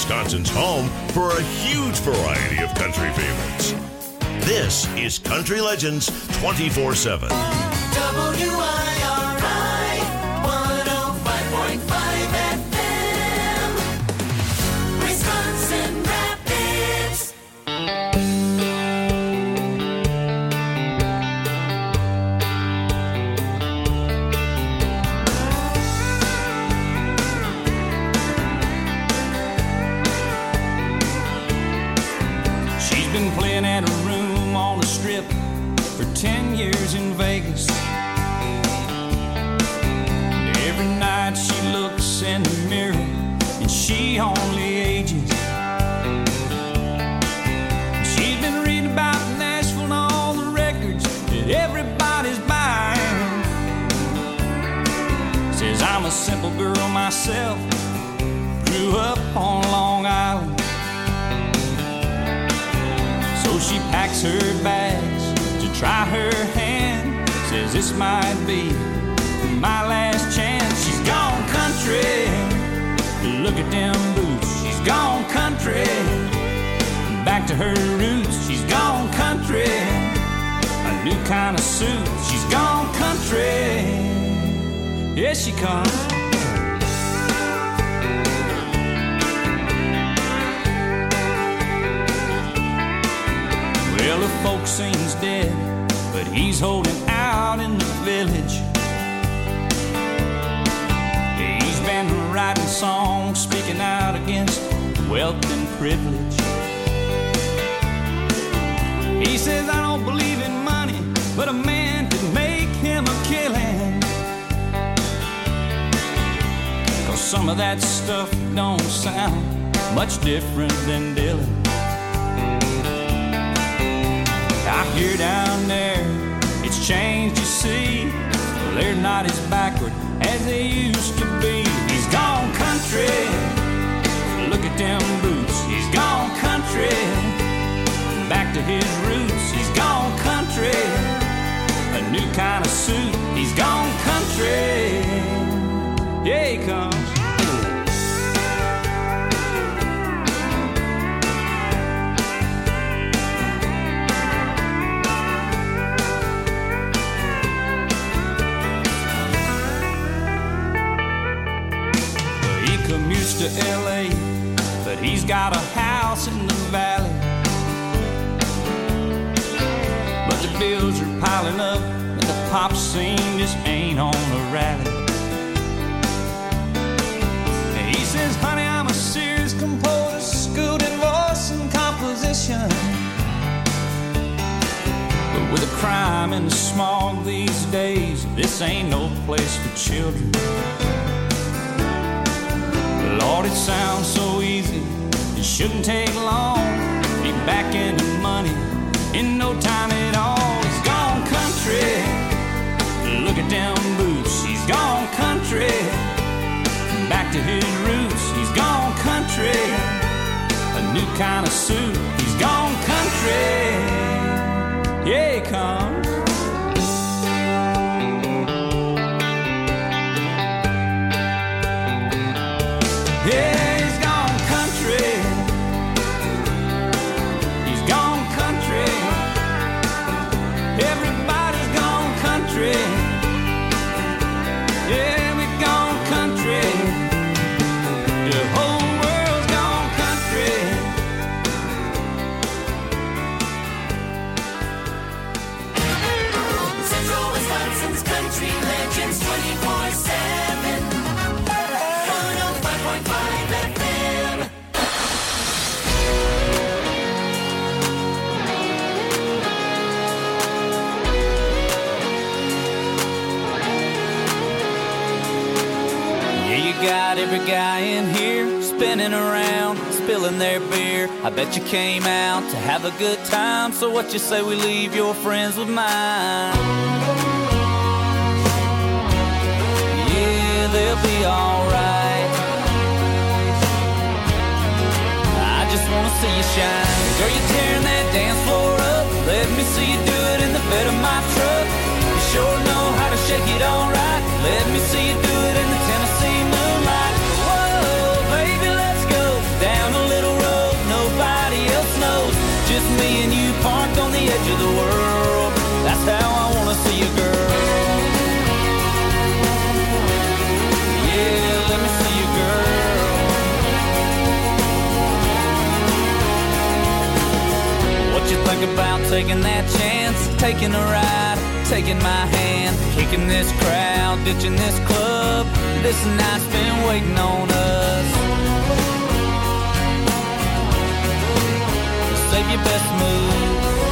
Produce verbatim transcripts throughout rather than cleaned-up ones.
Wisconsin's home for a huge variety of country favorites. This is Country Legends twenty-four seven. W I R I one oh five point five F M, Wisconsin Rapids. She's been playing at a room on the strip for ten years in Vegas. And every night she looks in the mirror and she only ages. She's been reading about Nashville and all the records that everybody's buying. Says I'm a simple girl myself, grew up on Long Island. So she packs her bags to try her hand. Says this might be my last chance. She's gone country, look at them boots. She's gone country, back to her roots. She's gone country, a new kind of suit. She's gone country, yes she comes. Well, the folk scene's dead, but he's holding out in the village. He's been writing songs, speaking out against wealth and privilege. He says, I don't believe in money, but a man could make him a killing. 'Cause some of that stuff don't sound much different than Dylan. I hear down there, it's changed, you see. Well, they're not as backward as they used to be. He's gone country, look at them boots. He's gone country, back to his roots. He's gone country, a new kind of suit. He's gone country, yeah he comes. Commutes to L A, but he's got a house in the valley. But the bills are piling up and the pop scene just ain't on a rally. He says, honey, I'm a serious composer, schooled in voice and composition. But with the crime and the smog these days, this ain't no place for children. Lord, it sounds so easy, it shouldn't take long. Be back into money in no time at all. He's gone country, look at them boots. He's gone country, back to his roots. He's gone country, a new kind of suit. He's gone country, yeah he comes. Yeah, he's gone country. He's gone country. Everybody's gone country. Yeah, we've gone country. The whole world's gone country. Central Wisconsin's Country Legends twenty-four seven. one oh five point five F M. Yeah, you got every guy in here spinning around, spilling their beer. I bet you came out to have a good time. So what you say we leave your friends with mine? Yeah, they'll be alright. I just wanna see you shine. Girl, you're tearing that dance floor up. Let me see you do it in the bed of my truck. You sure know how to shake it alright. Let me see you do it in the Tennessee moonlight. Whoa, baby, let's go down the edge of the world. That's how I wanna see you, girl. Yeah, let me see you, girl. What you think about taking that chance, taking a ride, taking my hand, kicking this crowd, ditching this club? This night's been waiting on us. Save your best move.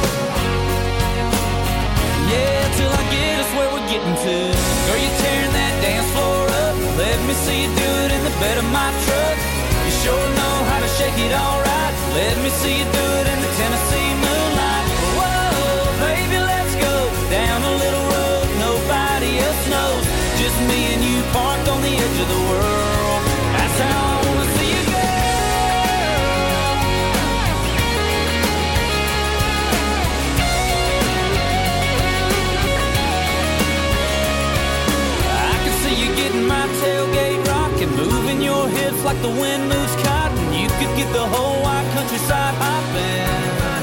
Yeah, till I get us where we're getting to. Girl, you're tearing that dance floor up. Let me see you do it in the bed of my truck. You sure know how to shake it all right. Let me see you do it in the Tennessee moonlight. Whoa, baby, let's go down a little road nobody else knows. Just me and you parked on the edge of the world. That's how I wanna see you, girl. I can see you getting my tailgate rocking, moving your hips like the wind moves cotton. You could get the whole wide countryside hopping.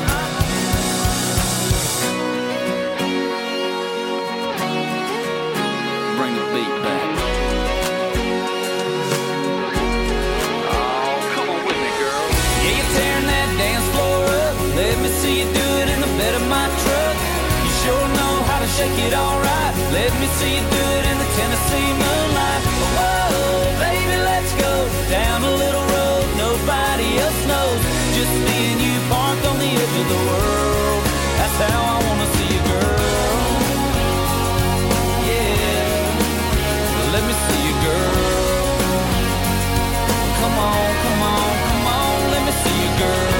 Bring the beat back. Oh, come on with me, girl. Yeah, you're tearing that dance floor up. Let me see you do it in the bed of my truck. You sure know how to shake it all right. Let me see you do it in the Tennessee moonlight. Whoa, baby, let's go down a little road nobody else knows. Just me and you parked on the edge of the world. That's how I wanna see you, girl. Yeah, let me see you, girl. Come on, come on, come on, let me see you, girl.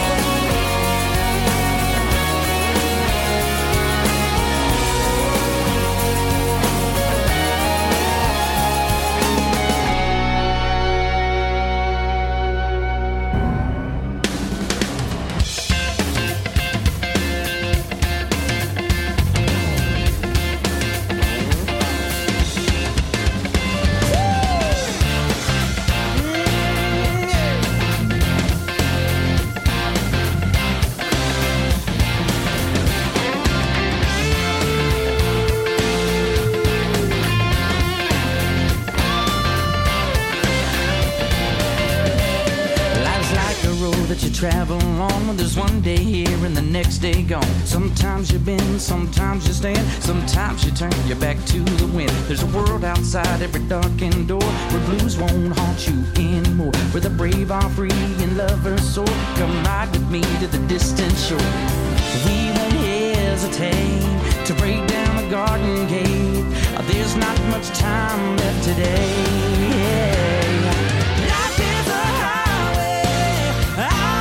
Travel on, there's one day here and the next day gone. Sometimes you bend, sometimes you stand, sometimes you turn your back to the wind. There's a world outside every darkened door where blues won't haunt you anymore, where the brave are free and lovers soar. Come ride with me to the distant shore. We won't hesitate to break down the garden gate. There's not much time left today. Yeah. Life is a highway. I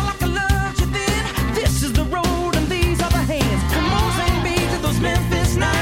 Memphis nights.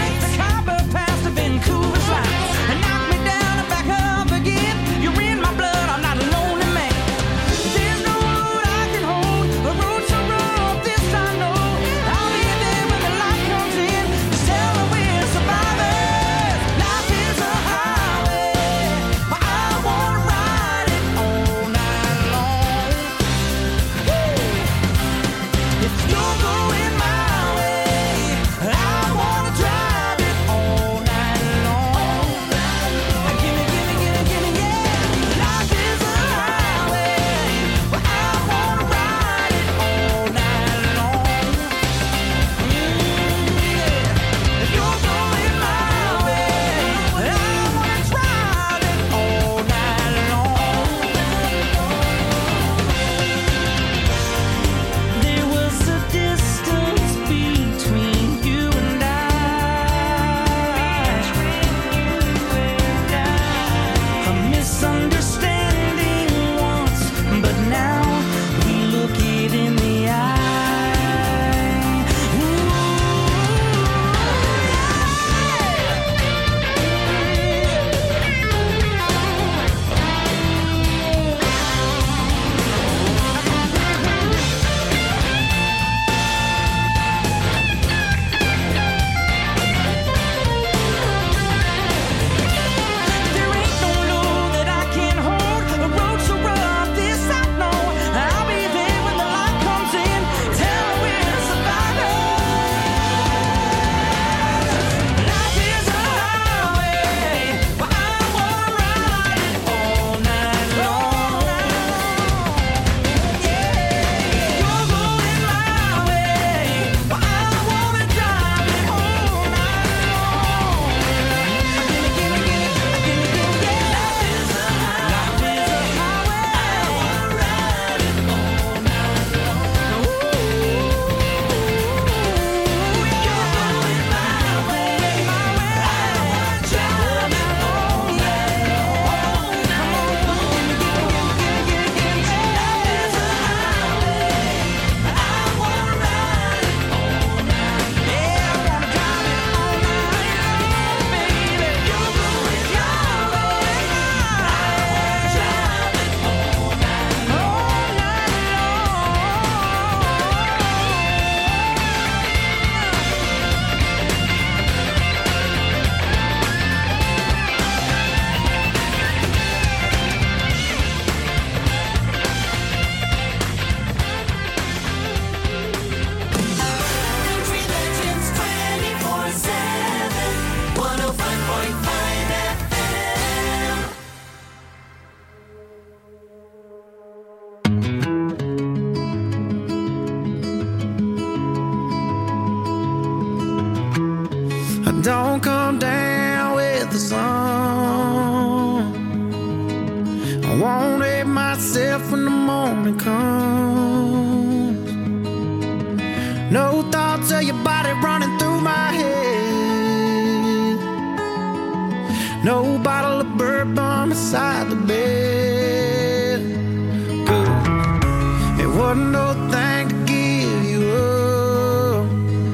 don't come down with the sun. I won't hate myself when the morning comes. No thoughts of your body running through my head. No bottle of bourbon beside the bed. Good. It wasn't no thing to give you up.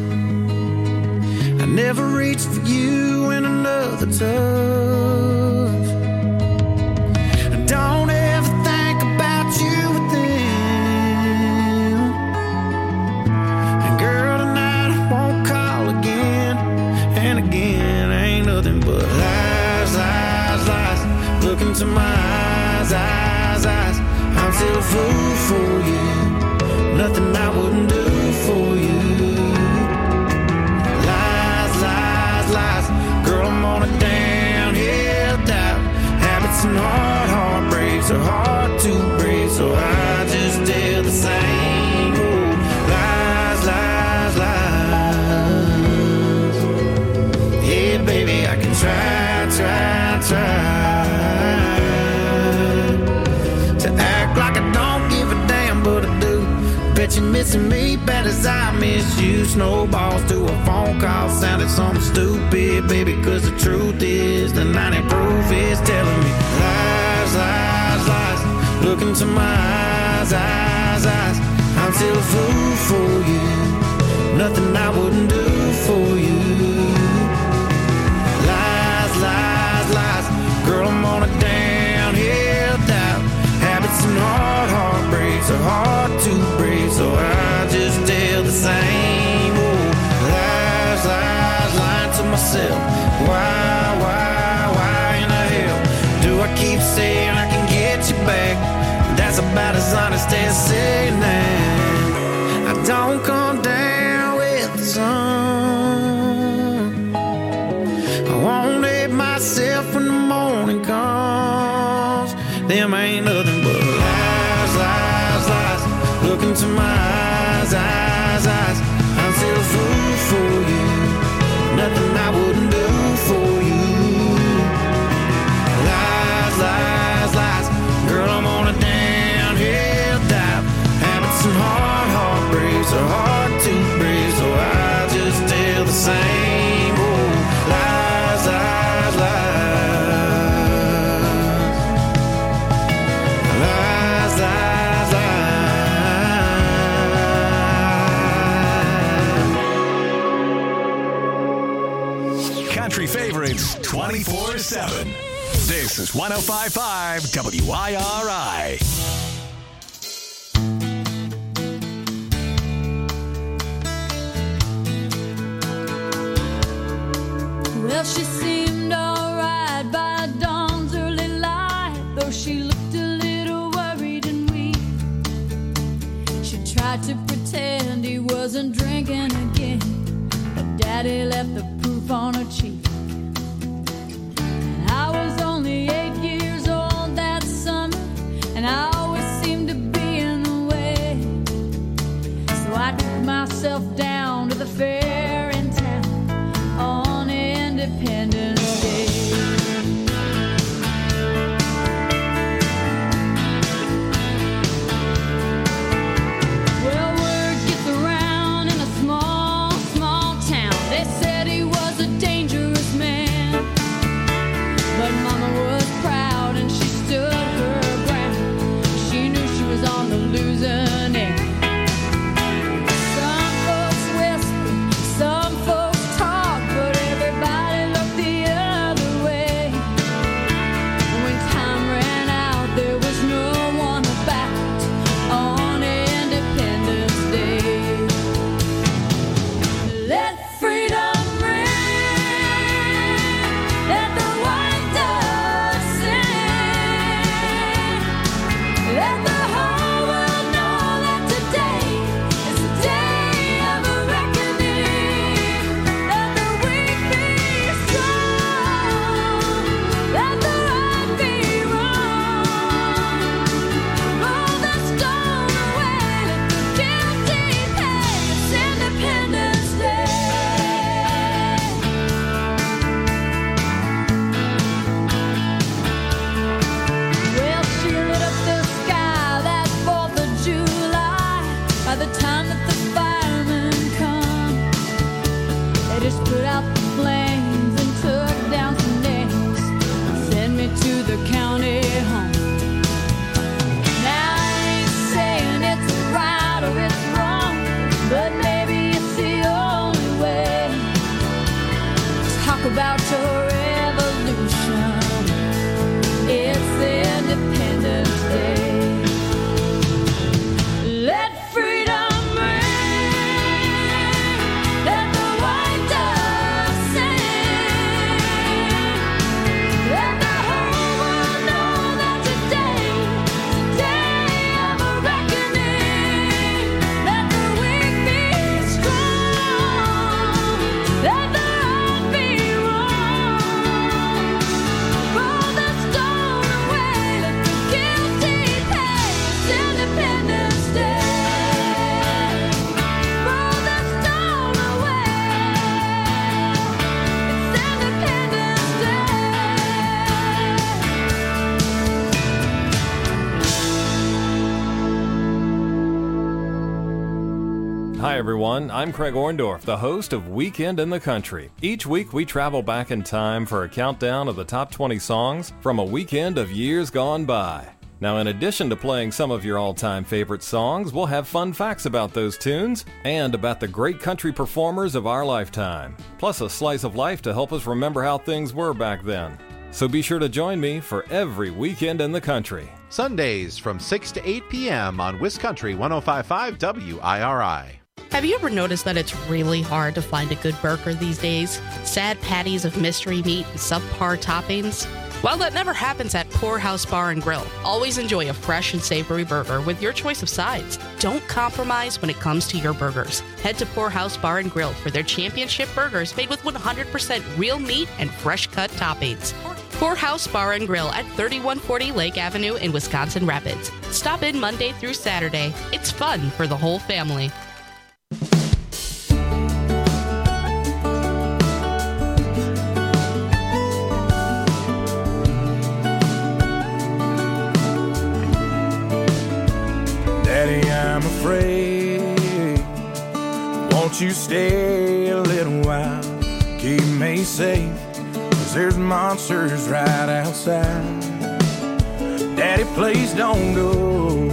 I never reached for you in another touch. Don't ever think about you with them. And girl, tonight I won't call again. And again, ain't nothing but lies, lies, lies. Look into my eyes, eyes, eyes. I'm still a fool for you. Nothing I wouldn't do for you. Lies, lies, lies. Girl, I'm on a downhill dive. Habits and hard heartbreaks are hard to break, so I just tell the same old lies, lies, lies. Yeah, baby, I can try, try, try to act like I don't give a damn, but I do. Bet you're missing me bad as I miss you. Snowballs to a phone call sounded something stupid, baby, cause the truth is the ninety proof is telling me lies, lies, lies. Look into my eyes, eyes, eyes. I'm still a fool for you. Nothing I wouldn't do for you. Lies, lies, lies. Girl, I'm on a downhill dive. Habits and hard heartbreaks are hard to break, so I just tell the same old lies, lies, lying to myself. Why, why, why in the hell do I keep saying I can get you back? That's about as honest as saying that I don't come down with the sun. I won't hate myself when the morning comes. Them ain't nothing but lies, lies, lies. Look into my eyes, eyes, eyes. I'm still a fool for you. Nothing I wouldn't do for you. Lies, lies, lies. Girl, I'm on a downhill dive. Habits and hard heartbreaks are hard to break, so I just tell the same old lies, lies, lies. Lies, lies, lies. Country favorites twenty-four seven. This is one oh five point five W I R I. Well, she seemed alright by dawn's early light, though she looked a little worried and weak. She tried to pretend he wasn't drinking again, but Daddy left the proof on her cheek. And I was only eight years old that summer, and I always seemed to be in the way. So I took myself down to the fair in town on Independence everyone. I'm Craig Orndorff, the host of Weekend in the Country. Each week we travel back in time for a countdown of the top twenty songs from a weekend of years gone by. Now, in addition to playing some of your all-time favorite songs, we'll have fun facts about those tunes and about the great country performers of our lifetime, plus a slice of life to help us remember how things were back then. So be sure to join me for every Weekend in the Country. Sundays from six to eight p.m. on Wisconsin one oh five point five W I R I. Have you ever noticed that it's really hard to find a good burger these days? Sad patties of mystery meat and subpar toppings? Well, that never happens at Poorhouse Bar and Grill. Always enjoy a fresh and savory burger with your choice of sides. Don't compromise when it comes to your burgers. Head to Poorhouse Bar and Grill for their championship burgers made with one hundred percent real meat and fresh-cut toppings. Poorhouse Bar and Grill at thirty-one forty Lake Avenue in Wisconsin Rapids. Stop in Monday through Saturday. It's fun for the whole family. Daddy, I'm afraid. Won't you stay a little while? Keep me safe. There's monsters right outside. Daddy, please don't go.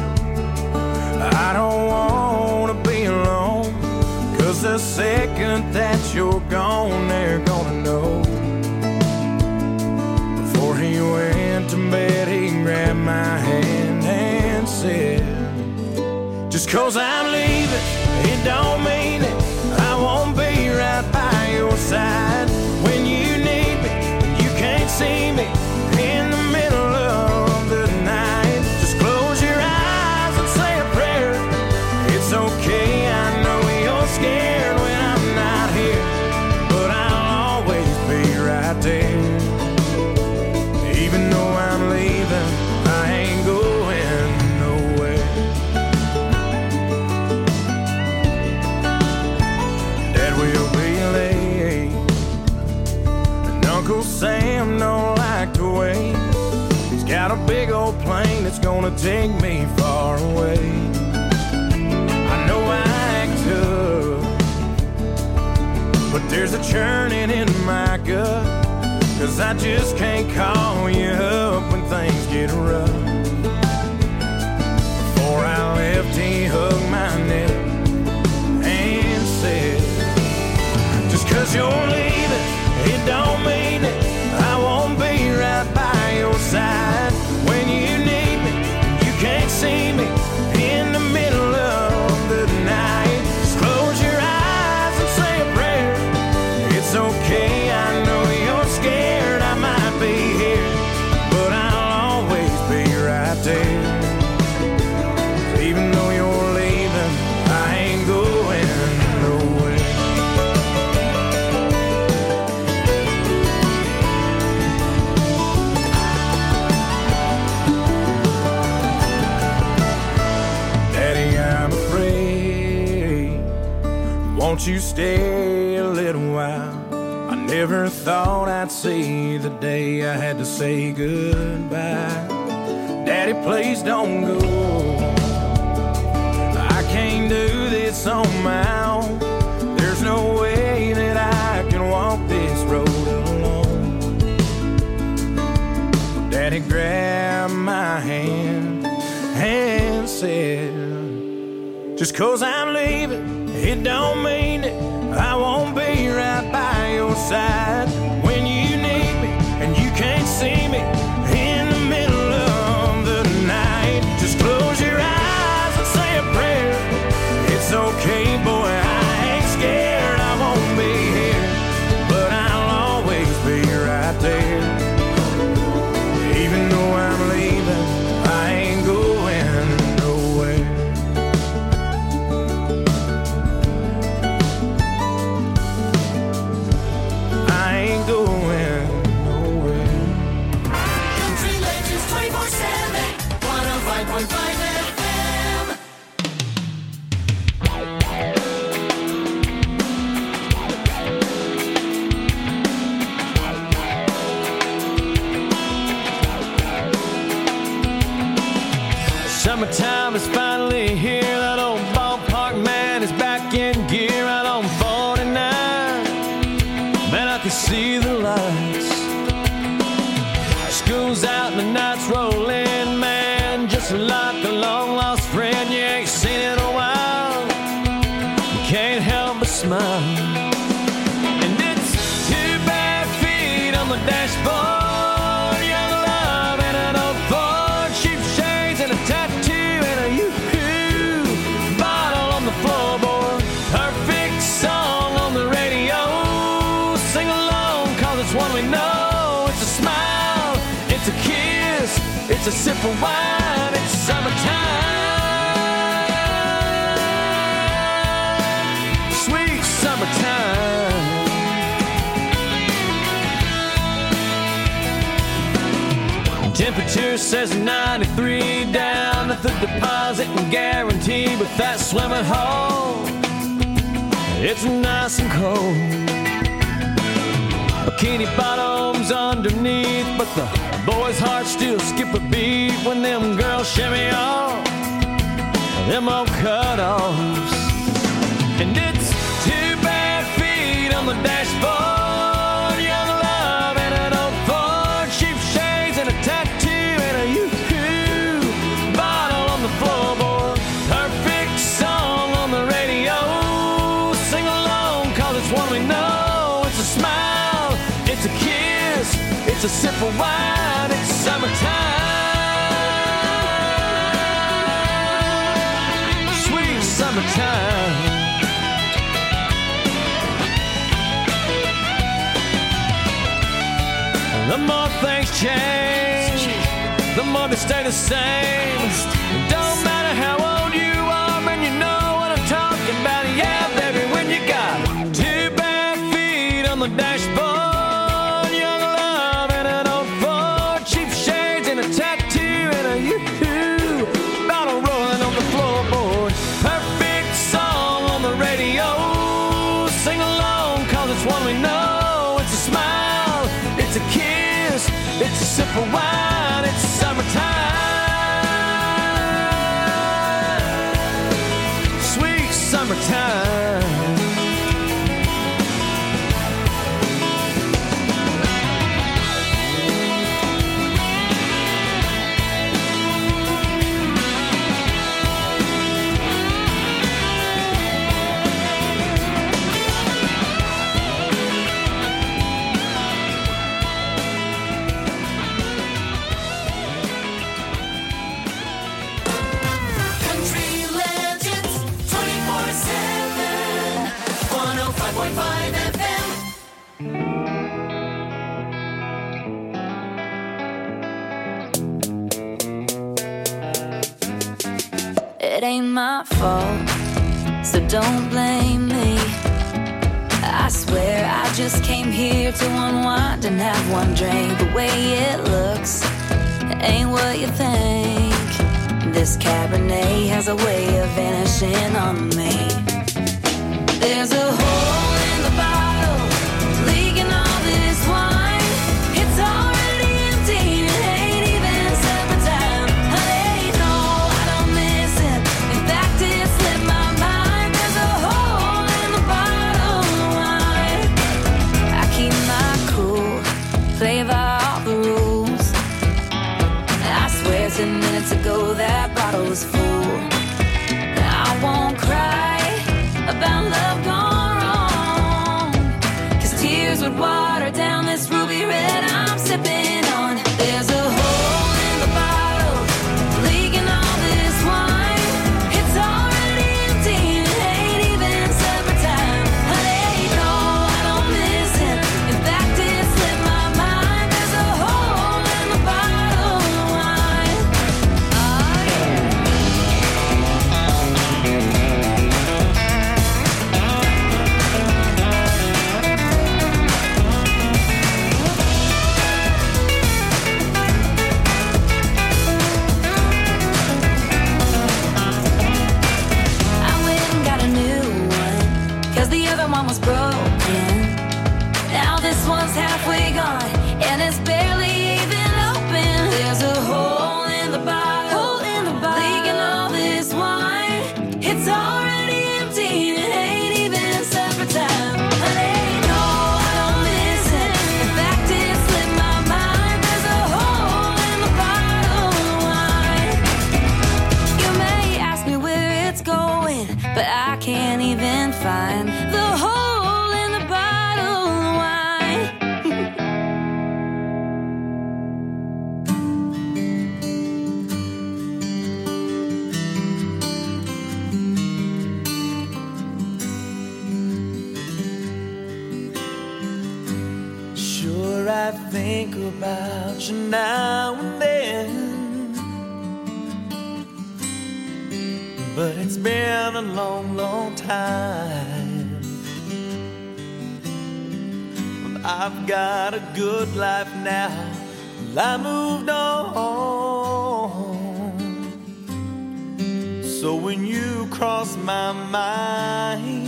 I don't want to be alone, 'cause the second that you're gone, they're gonna know. Before he went to bed, he grabbed my hand and said, just 'cause I'm leaving, it don't mean it. I won't be right by your side when you need me. You can't see me in the middle of the night. Just close your eyes and say a prayer. It's okay, I know you're scared when I'm not here, but I'll always be right there. Even though I'm leaving, I ain't going nowhere. Dad will be late, and Uncle Sam don't like to wait. He's got a big old plane that's gonna take me far away. I know I act tough, but there's a churning in my gut, 'cause I just can't call you up when things get rough. Before I left, he hugged my neck and said, just 'cause you're leaving, it don't mean it. I won't be right by your side when you need me. You can't see me in the middle of the night. Just close your eyes and say a prayer. It's okay, I know you're scared. I might be here, but I'll always be right there. Even though you're leaving, I ain't going nowhere. Daddy, I'm afraid. Won't you stay a little while? I never thought I'd see the day I had to say goodbye. Daddy, please don't go. I can't do this on my own. There's no way that I can walk this road alone. Daddy grabbed my hand and said, just 'cause I'm leaving, it don't mean it. I won't be right by your side when you need me, and you can't see me in the middle of the night. Just close your eyes and say a prayer. It's okay, boy, I ain't scared. I won't be here, but I'll always be right there. Even though I'm leaving, I ain't going nowhere. I ain't going nowhere. Country Legends twenty-four seven, one oh five point five F M. Summertime is finally here. That old ballpark man is back goes out and the night's rolling, man, just like a long lost friend you ain't seen in a while. You can't help but smile. And it's two bare feet on the dashboard, young love and an old Ford, cheap shades and a tattoo and a yoo-hoo bottle on the floorboard. Perfect song on the radio, sing along cause it's one we know. It's a smile, it's a kiss, it's a sip of wine, it's summertime, sweet summertime. Temperature says ninety-three down at the deposit and guarantee, but that swimming hole, it's nice and cold. Bikini bottoms underneath, but the boys' hearts still skip a beat when them girls shimmy off them old cut-offs. And it's two bare feet on the dashboard, young love and an old Ford, cheap shades and a tattoo and a yoo-hoo bottle on the floorboard. Perfect song on the radio, sing along cause it's one we know. It's a smile, it's a kiss, it's a sip of wine, it's summertime, sweet summertime. The more things change, the more they stay the same. It don't matter how old you are, and you know what I'm talking about. Yeah, baby, when you got two bare feet on the dashboard, young love and an old Ford, cheap shades and a tattoo and a yoo-hoo bottle rolling on the floorboard. Perfect song on the radio, sing along cause it's one we know. It's a smile, it's a kiss, it's a sip of wine, it's summertime, sweet summertime. Country Legends twenty-four seven, one oh five point five F M. It ain't my fault, so don't blame me. I swear I just came here to unwind and have one drink. The way it looks ain't what you think. This Cabernet has a way of vanishing on me. There's a hole in the bottle, leaking all this wine. It's already empty, it ain't even summertime. Honey, no, I don't miss it. In fact, it slipped my mind. There's a hole in the bottle of wine. I keep my cool, play by all the rules. I swear ten minutes ago that bottle was full. I won't cry about love gone wrong, cause tears would water down this ruby red I'm sipping on. There's a hole in the bottle, leaking all this wine. It's already empty, it ain't even summertime. Honey, no, I don't miss it. In fact, it slipped my mind. There's a hole in the bottle of wine. Oh, yeah. about you now and then, but it's been a long, long time. Well, I've got a good life now, well, I moved on. So when you cross my mind,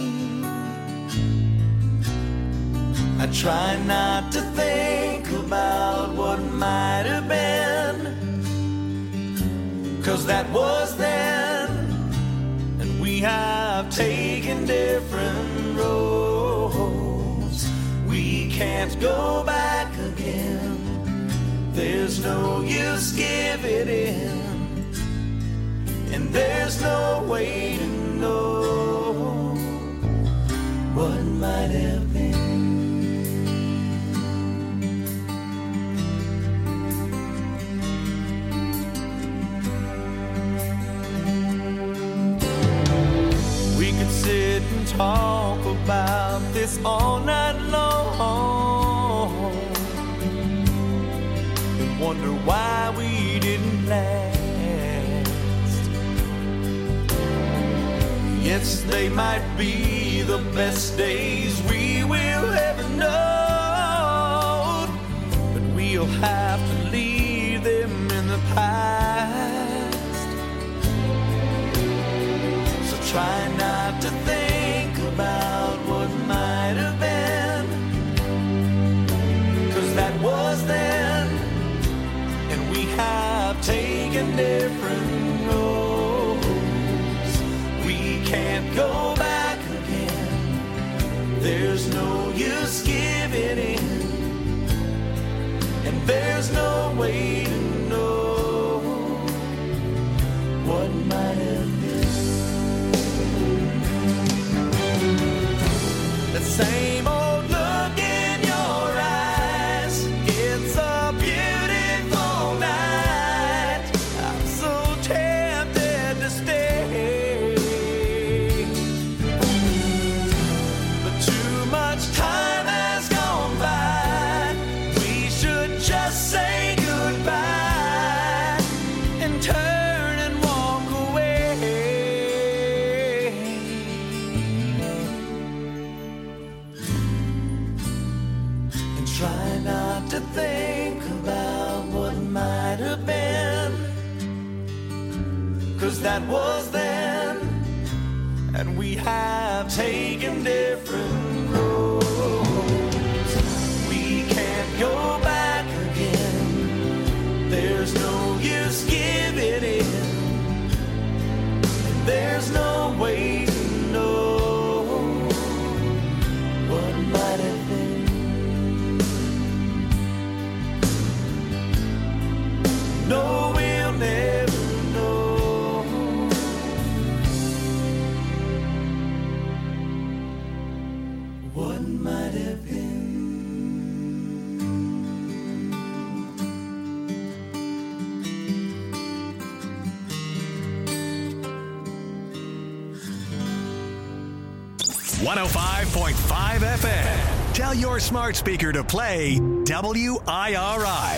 I try not to think about what might have been, 'cause that was then, and we have taken different roads. We can't go back again. There's no use giving in, and there's no way to know what might have been. Sit and talk about this all night long, and wonder why we didn't last. Yes, they might be the best days we will ever know, but we'll have to leave them in the past. So try not to think about what might have been, 'cause that was then, and we have taken different roads. We can't go back again. There's no use giving in, and there's no way to know what might have been. The same old look in your eyes. It's a beautiful night. I'm so tempted to stay, but too much time has gone by. We should just say goodbye and turn and walk away. Try not to think about what might have been, 'cause that was then, and we have taken different roads. We can't go back again. There's no use giving in, and there's no way to know what might have been. No, we'll never know what might have been. one oh five point five F M. Tell your smart speaker to play W I R I.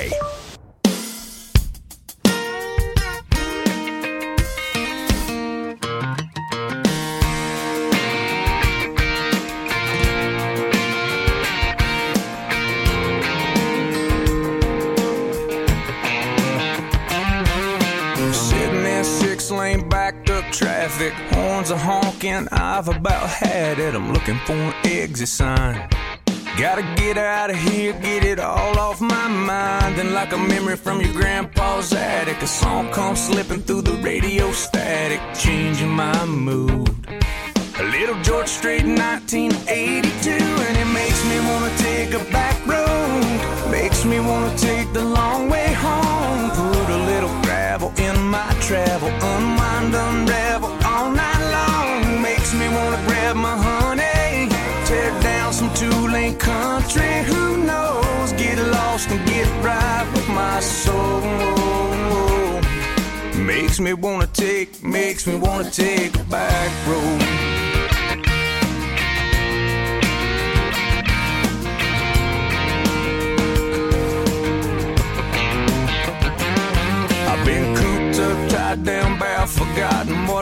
Lane backed up traffic, horns are honking, I've about had it. I'm looking for an exit sign. Gotta get out of here, get it all off my mind. Then like a memory from your grandpa's attic, a song comes slipping through the radio static, changing my mood. A little George Strait nineteen eighty-two, and it makes me wanna take a back road, makes me wanna take the long way home. Put a little gravel in my travel, unwind, unravel all night long. Makes me wanna grab my honey, tear down some two-lane country. Who knows? Get lost and get right with my soul. Makes me wanna take, makes me wanna take a back road.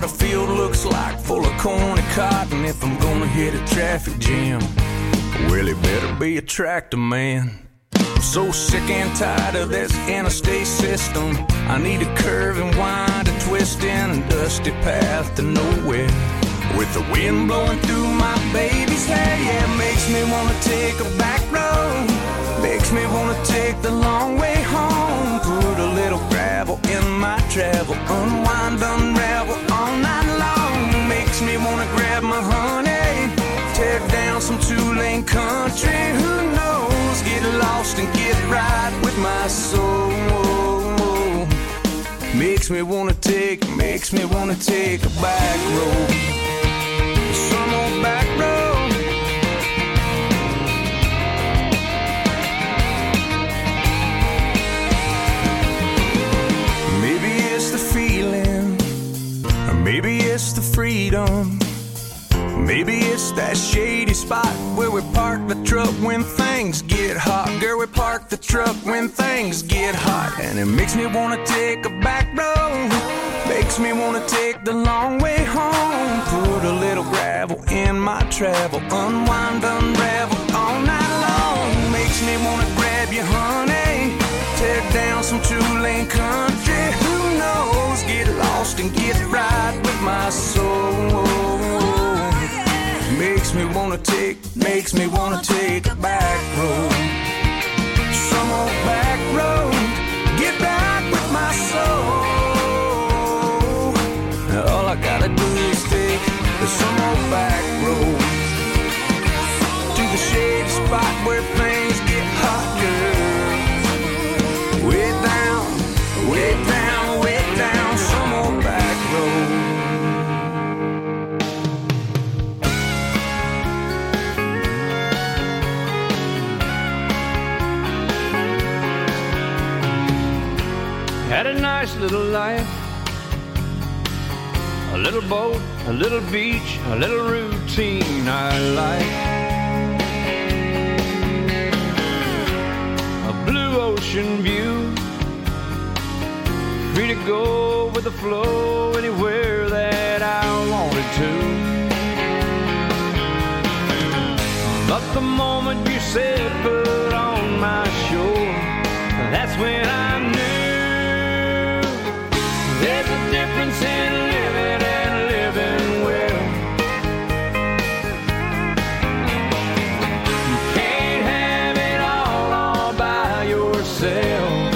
what a field looks like, full of corn and cotton. If I'm gonna hit a traffic jam, well, it better be a tractor man. I'm so sick and tired of this interstate system. I need a curve and wind, a twist in a dusty path to nowhere. With the wind blowing through my baby's hair, yeah, it makes me wanna take a back road. Makes me wanna take the long way home. Put a little gravel in my travel, unwind, unravel all night long. Makes me wanna grab my honey, tear down some two-lane country. Who knows? Get lost and get right with my soul. Makes me wanna take, makes me wanna take a back road. Some old back road. Maybe it's the feeling, or maybe it's the freedom. Maybe it's that shady spot where we park the truck when things get hot. Girl, we park the truck when things get hot. And it makes me wanna take a back road. Makes me wanna take the long way home. Put a little gravel in my travel, unwind, unravel all night long. Makes me wanna grab you, honey, tear down some two-lane country. Who knows? Get lost and get right with my soul. Makes me wanna take, makes me wanna take a back road. Some old back road, get back with my soul. All I gotta do is take some old back road to the shady spot where things get hot, girl. Way down, way down, way down, some old back road. Had a nice little life, a little boat, a little beach, a little routine I like. A blue ocean view, free to go with the flow anywhere that I wanted to. But the moment you said put on my shore, that's when I knew there's a difference in living and living well. You can't have it all all by yourself.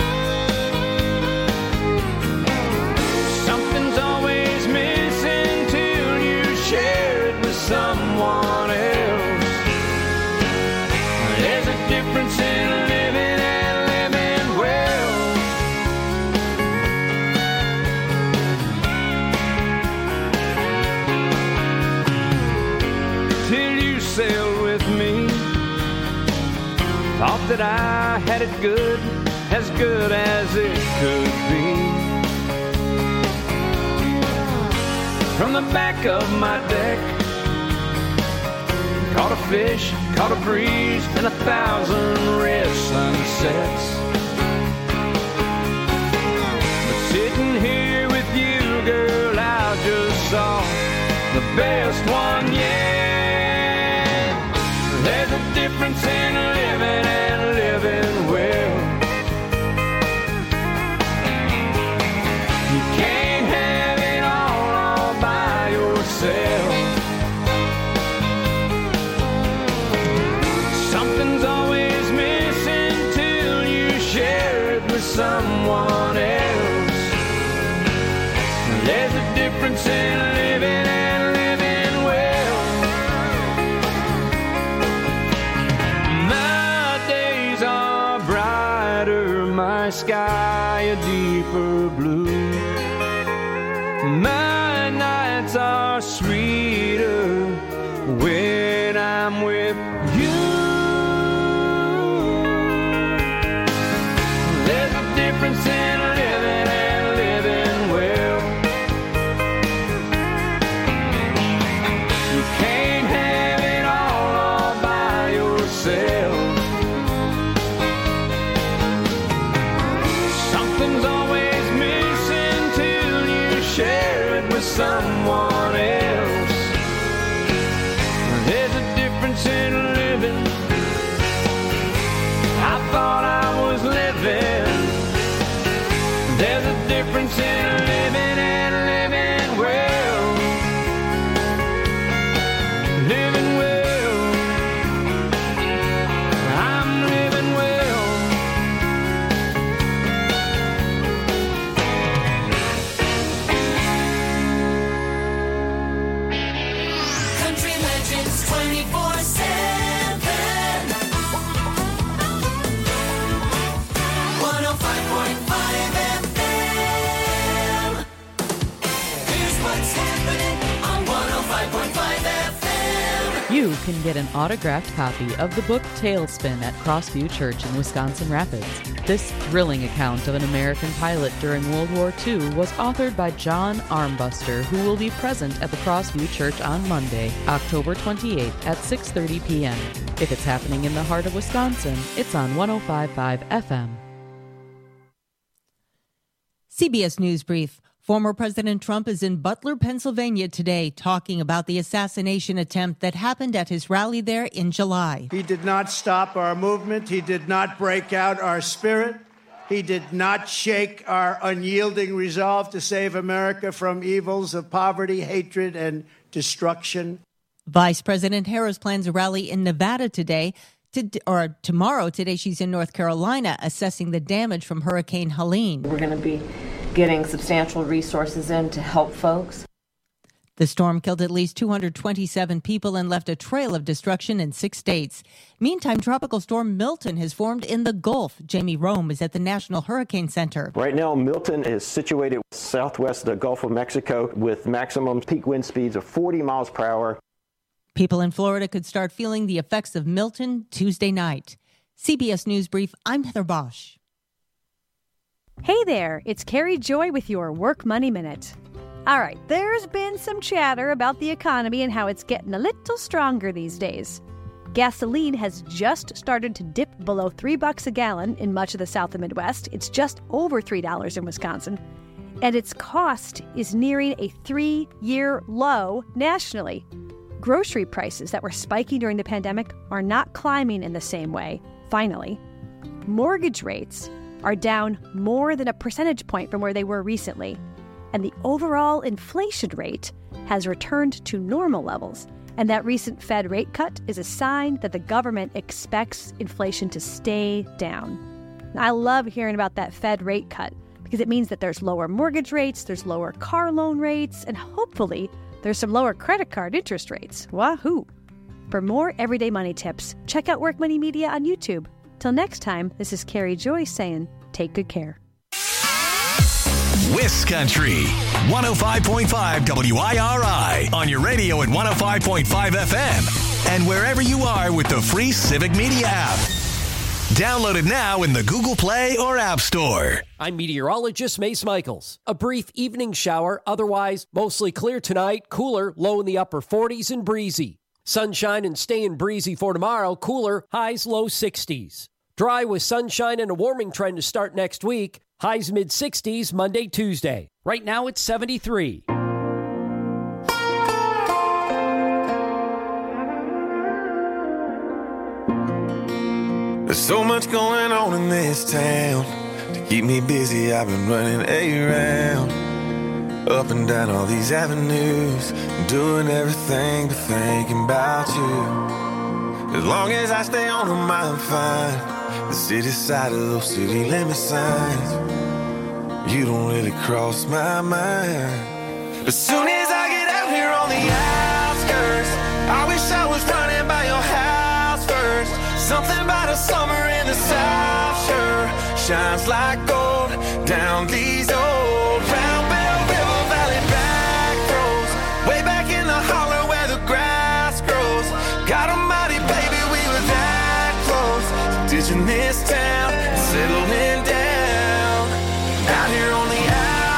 Something's always missing till you share it with someone else. There's a difference in living and living well. Sailed with me, thought that I had it good, as good as it could be. From the back of my deck, caught a fish, caught a breeze, and a thousand red sunsets. But sitting here with you, girl, I just saw the best one yet. There's a difference in living and living well. You can't have it all, all by yourself. Something's always missing till you share it with someone else. There's a difference in living and living well. My sky a deeper blue. My nights are sweeter when I'm with you. There's a difference in living and living well. You can't have it all, all by yourself. Something's always missing till you share it with someone else. There's a difference in living. I thought I was living. There's a difference in living and living well. Living well. I'm living well. Country Legends twenty-four seven. one oh five point five F M. Here's what's happening on one oh five point five F M. You can get an autographed copy of the book Tailspin at Crossview Church in Wisconsin Rapids. This thrilling account of an American pilot during World War Two was authored by John Armbuster, who will be present at the Crossview Church on Monday, October twenty-eighth at six thirty p.m. If it's happening in the heart of Wisconsin, it's on one oh five point five F M. C B S News Brief. Former President Trump is in Butler, Pennsylvania today, talking about the assassination attempt that happened at his rally there in July. He did not stop our movement. He did not break out our spirit. He did not shake our unyielding resolve to save America from evils of poverty, hatred, and destruction. Vice President Harris plans a rally in Nevada today, to, or tomorrow. Today she's in North Carolina assessing the damage from Hurricane Helene. We're going to be getting substantial resources in to help folks. The storm killed at least two hundred twenty-seven people and left a trail of destruction in six states. Meantime, Tropical Storm Milton has formed in the Gulf. Jamie Rome is at the National Hurricane Center. Right now, Milton is situated southwest of the Gulf of Mexico with maximum peak wind speeds of forty miles per hour. People in Florida could start feeling the effects of Milton Tuesday night. C B S News Brief, I'm Heather Bosch. Hey there, it's Carrie Joy with your Work Money Minute. All right, there's been some chatter about the economy and how it's getting a little stronger these days. Gasoline has just started to dip below three bucks a gallon in much of the South and Midwest. It's just over three dollars in Wisconsin. And its cost is nearing a three-year low nationally. Grocery prices that were spiking during the pandemic are not climbing in the same way, finally. Mortgage rates are down more than a percentage point from where they were recently. And the overall inflation rate has returned to normal levels. And that recent Fed rate cut is a sign that the government expects inflation to stay down. Now, I love hearing about that Fed rate cut because it means that there's lower mortgage rates, there's lower car loan rates, and hopefully there's some lower credit card interest rates. Wahoo! For more everyday money tips, check out Work Money Media on YouTube. Till next time, this is Carrie Joy saying, take good care. Wiscountry, one oh five point five W I R I, on your radio at one oh five point five F M, and wherever you are with the free Civic Media app. Download it now in the Google Play or App Store. I'm meteorologist Mace Michaels. A brief evening shower, otherwise mostly clear tonight, cooler, low in the upper forties and breezy. Sunshine and staying breezy for tomorrow, cooler, highs low sixties. Dry with sunshine and a warming trend to start next week, highs mid sixties Monday, Tuesday. Right now it's seventy-three. There's so much going on in this town. To keep me busy, I've been running around, up and down all these avenues, doing everything but thinking about you. As long as I stay on them, I'm fine. The city side of those city limit signs, you don't really cross my mind. As soon as I get out here on the outskirts, I wish I was running by your house first. Something about a summer in the South sure shines like gold down these old Round Bell River Valley back roads, way back in the holler where the grass grows. God almighty, baby, we were that close, ditching this town and settling down out here on the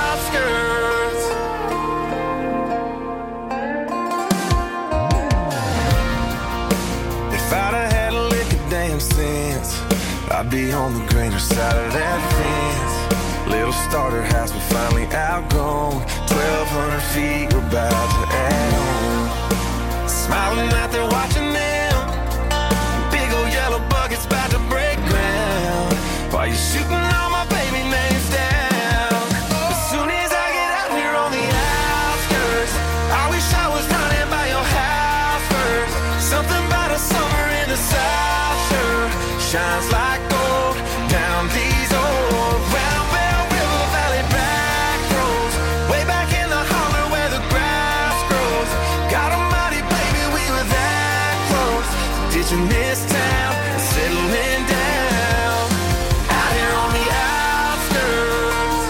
outskirts. If I'd have had a lick of damn sense, I'd be on the greener side of that fence. Little little starter house we finally outgrown. Twelve hundred feet, we're about to add on. Smiling out there watching them. Big old yellow buckets about to break ground. While you're shooting all my baby names down. As soon as I get out here on the outskirts, I wish I was running by your house first. Something about a summer in the South sure shines like gold down these old round Bell River Valley back roads. Way back in the holler where the grass grows. God almighty, baby, we were that close. Ditching this town and settling down out here on the outskirts.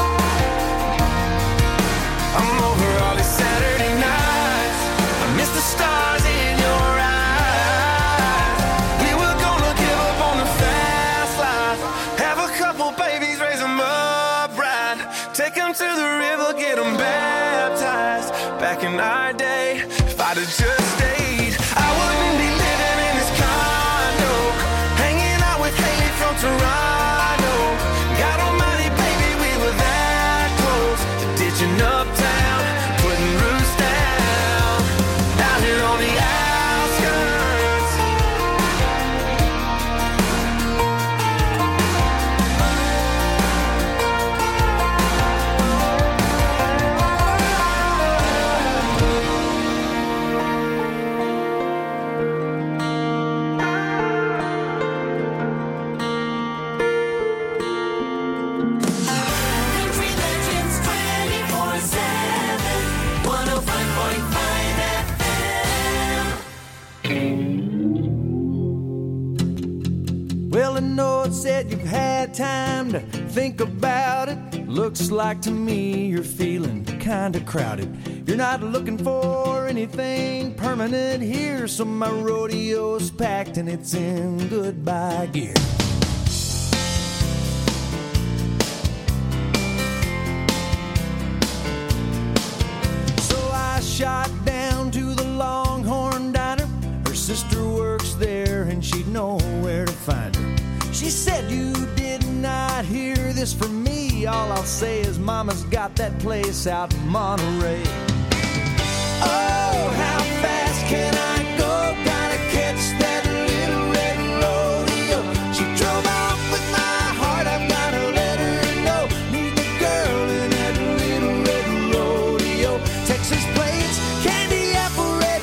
I'm over all these Saturday nights. I miss the stars in your eyes. We were gonna give up on the fast life. Have a couple babies, raise them up right. Take them to the river, get them baptized. Back in our day, if I'd have just stayed, I wouldn't be living in this condo, hanging out with Haley from Toronto. God almighty, baby, we were that close to ditching uptown, putting roots down out here on the outskirts. Country Legends twenty-four seven, one oh five point five F M. Well, I know it said you've had time to think about it. Looks like to me you're feeling kinda crowded. You're not looking for anything permanent here, so my rodeo's packed and it's in goodbye gear. So I shot down to the Longhorn Diner. Her sister works there and she'd know where to find her. She said, you did not hear this from me. All I'll say is mama's got that place out in Monterey. Oh, how fast can I go? Gotta catch that little red rodeo. She drove off with my heart, I've gotta let her know. Meet the girl in that little red rodeo. Texas plains, candy apple red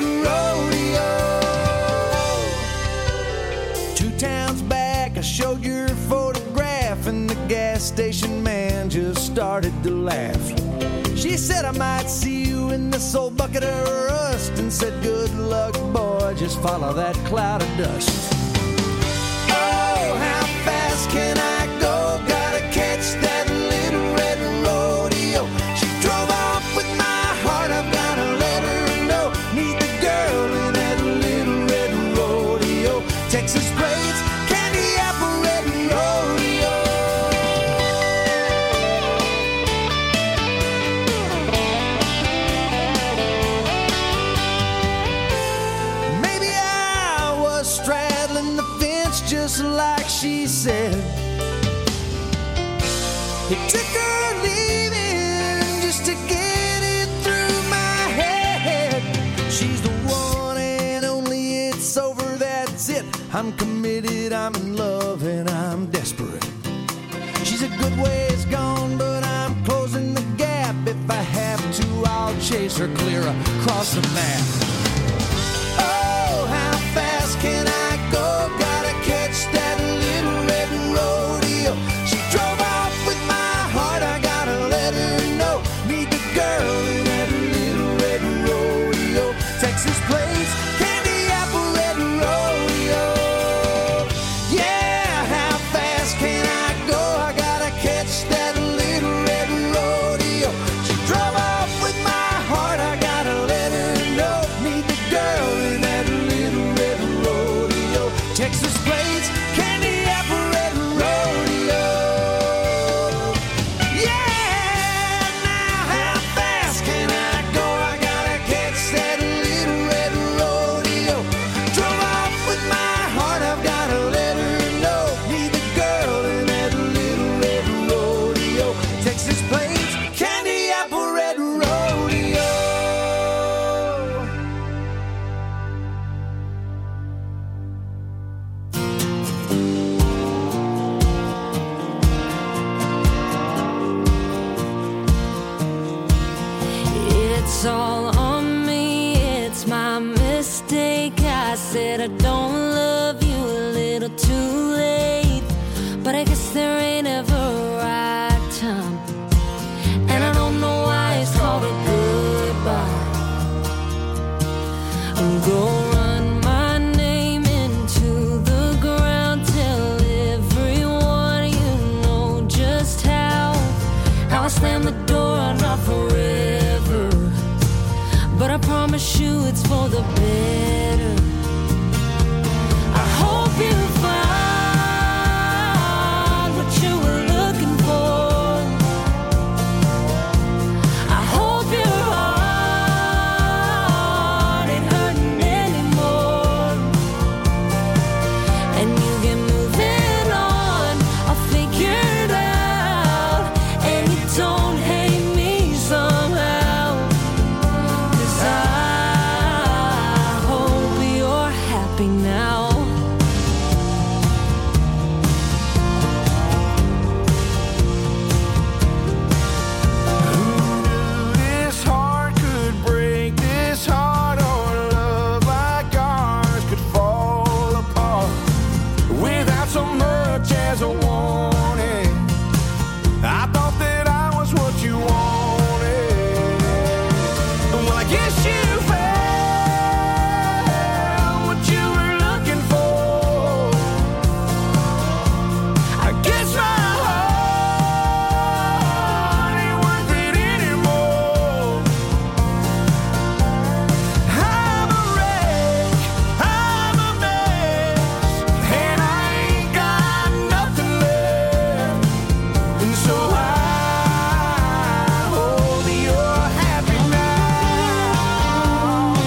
rodeo. Two towns back, I showed your photograph, and the gas station man just started to laugh. She said I might see you in this old bucket of rust, and said good luck, boy, just follow that cloud of dust. Oh, how fast can I go? Gotta catch that little red rodeo. She drove off with my heart, I've gotta let her know. Meet the girl in that little red rodeo. Texas plains, candy apple red rodeo. Maybe I was straddling the fence just like she said. It took her leaving just to get it through my head. She's the one and only, it's over, that's it. I'm committed, I'm in love, and I'm desperate. She's a good ways gone, but I'm closing the gap. If I have to, I'll chase her clear across the map. Oh, how fast can I go? Gotta catch that little red rodeo. She drove off with my heart, I gotta let her know. Meet the girl in that little red rodeo. Texas plains, candy apple red rodeo. Yeah, how fast can I go? I gotta catch that little red rodeo. She drove off with my heart, I gotta let her know. Meet It's all on me, it's my mistake. I said I don't love you a little too late, but I guess there ain't ever a right time, and I don't know why it's called a goodbye. I'm gonna run my name into the ground, tell everyone you know just how how I slam the door, not forever, but I promise you it's for the better. I hope you find what you were looking for. I hope your heart ain't hurting anymore, and you get moving on. I'll figure it out, and you don't hate me somehow, 'cause I hope you're happy now. This heart could break, this heart or love like ours could fall apart without so much as a warning. I thought that I was what you wanted. Well, I guess you found what you were looking for. I guess my heart ain't worth it anymore. I'm a wreck, I'm a mess, and I ain't got nothing left. And so I hope you're happy now.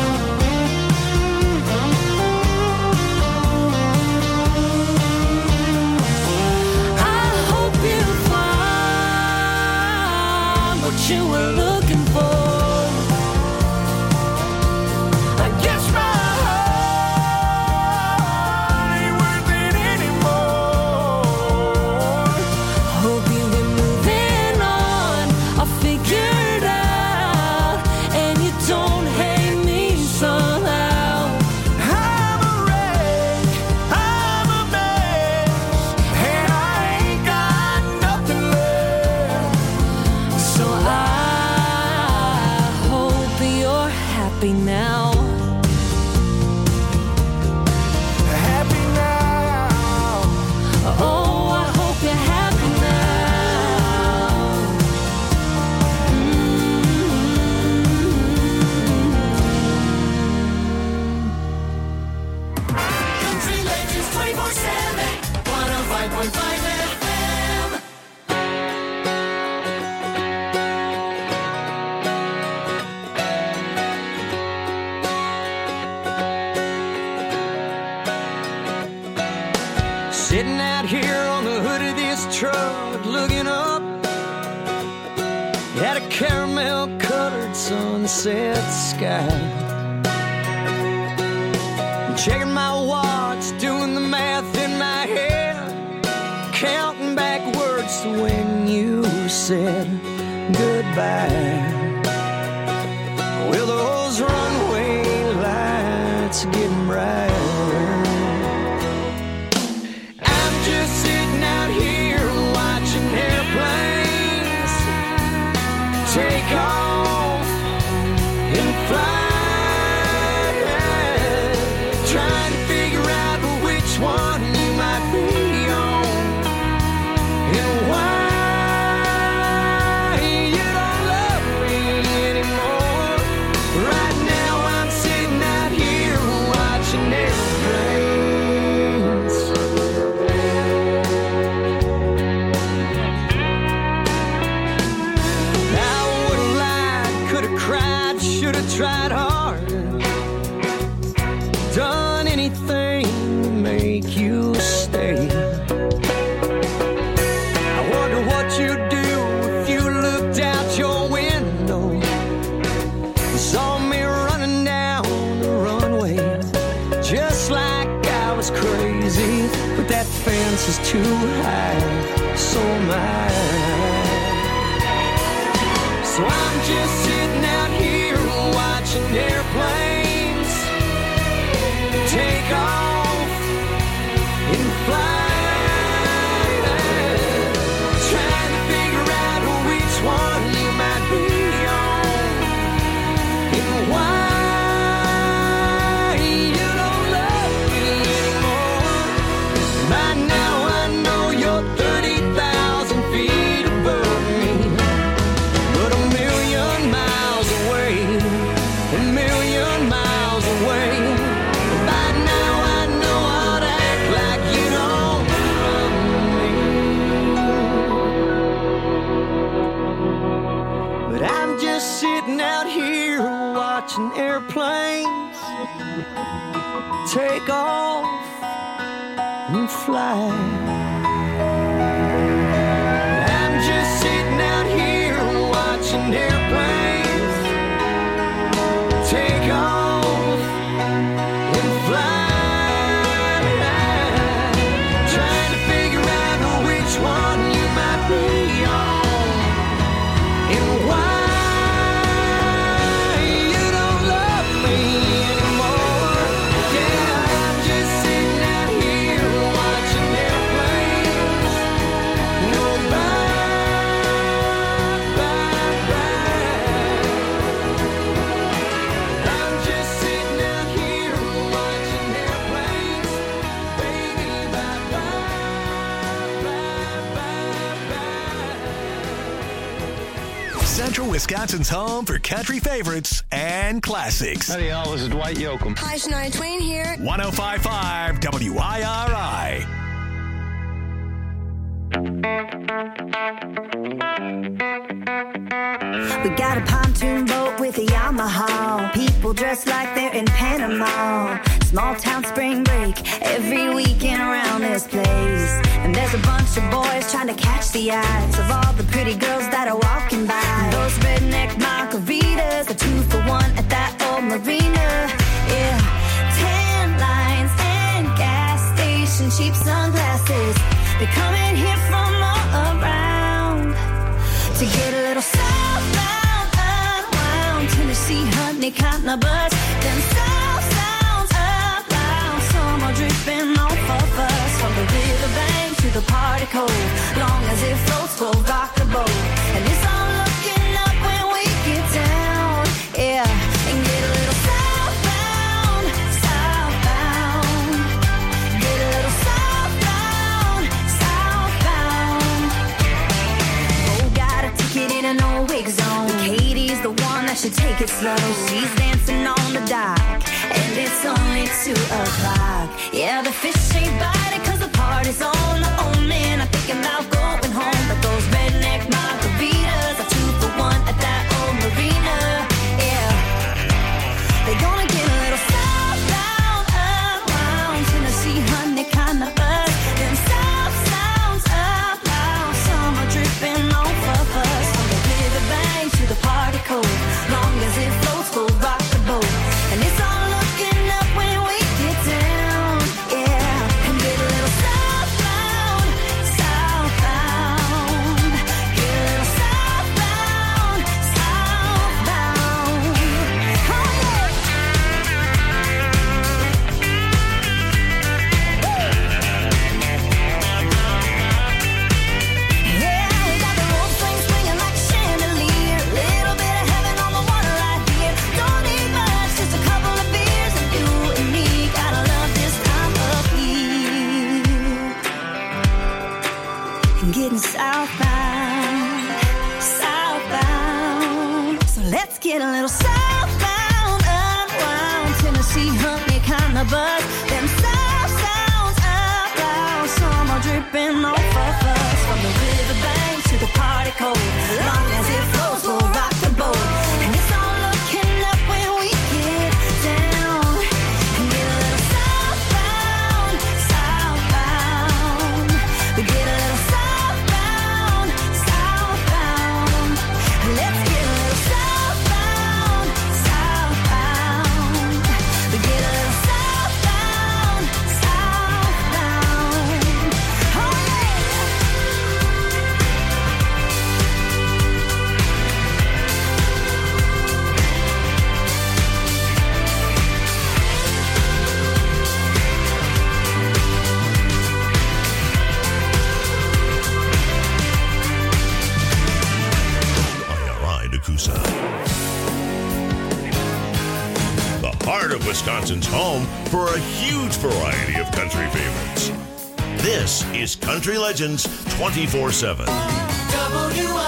I hope you find what you were looking for. I guess my heart ain't worth it anymore. Hope you get moving on. I'll figure it out, and you don't hate me somehow. I'm a wreck, I'm a mess, and I ain't got nothing left. So I hope you're happy now. Happy now. Oh, I hope you're happy now. Country Legends twenty-four seven, one oh five point five F M. Sitting out here on the hood of this truck, looking up at a caramel colored sunset sky. Checking my watch, doing the math in my head, counting backwards to when you said goodbye. Well, those runway lights are getting brighter. I'm just sitting out here watching airplanes take off and fly, trying to figure out which one you might be on and why you don't love me anymore. Right now I'm sitting out here watching airplanes. I would've lied, could've cried, should've tried harder, done anything to make you stay. I wonder what you'd do if you looked out your window and saw me running down the runway, just like I was crazy. But that fence is too high, so am I. So I'm just sitting out here watching airplanes take off and fly. Trying to figure out which one you might be on and why you don't love me anymore. By now I know you're thirty thousand feet above me, but a million miles away, a million miles away. By now I know how to act like you don't love me. But I'm just sitting out here watching airplanes take off and fly. I'm just sitting out here watching airplanes take off and fly. Trying to figure out which one you might be on and why you don't love me anymore. Yeah, I'm just sitting out here watching airplanes go by, by, by. I'm just sitting out here watching airplanes, baby, bye, bye, bye, bye. Central Wisconsin's home for country favorites and classics. Howdy, y'all. This is Dwight Yoakam. Hi, Shania Twain here. one oh five point five W I R I. We got a pontoon boat with a Yamaha. People dressed like they're in Panama. Small town spring break every weekend around this place. And there's a bunch of boys trying to catch the eyes of all the pretty girls that are walking by. Those redneck margaritas are two for one at that old marina. Yeah, tan lines and gas station cheap sunglasses. They're coming here from all around to get a little southbound, unwound. Tennessee, honey, cotton, a buzz. Then south sounds up loud. Some are dripping off of us. From the riverbank to the party cove. Long as it floats, we'll rock the boat. And it's all looking up when we get down. Yeah, and get a little southbound, southbound. Get a little southbound, southbound. Oh, got a ticket in an old wig zone. Katie's the one that should take it slow. She's dancing on the dock, and it's only two o'clock. Yeah, the fish ain't biting cause the party's on. The old man, I'm thinking about going home. But those redneck margaritas are two for one at that old marina. Yeah, they gonna get a little southbound, unwound. Tennessee, honey, kinda buzz. Them south sounds up loud. Some are dripping off of us. From the riverbank to the party cove. Long as it floats, we'll rock the boat. And it's all looking up when we get down. Yeah, and get a little southbound, southbound. Get a little southbound, southbound. Oh, yeah, we got the rope swing swinging like a chandelier. Little bit of heaven on the water right here. Don't need much, just a couple of beers, and you and me gotta love this time of year. And getting southbound, southbound. So let's get a little southbound, unwound. Tennessee, honey, kinda buzz. Them south sounds up loud. Some are dripping off of us. From the riverbank to the party cove. Long as it flows, we'll rock the boat. And it's all looking up when we get down. And get a little southbound, southbound. We get a little southbound, southbound. Let's get a little southbound, Tuscaloosa. The heart of Wisconsin's home for a huge variety of country favorites. This is Country Legends twenty-four seven. W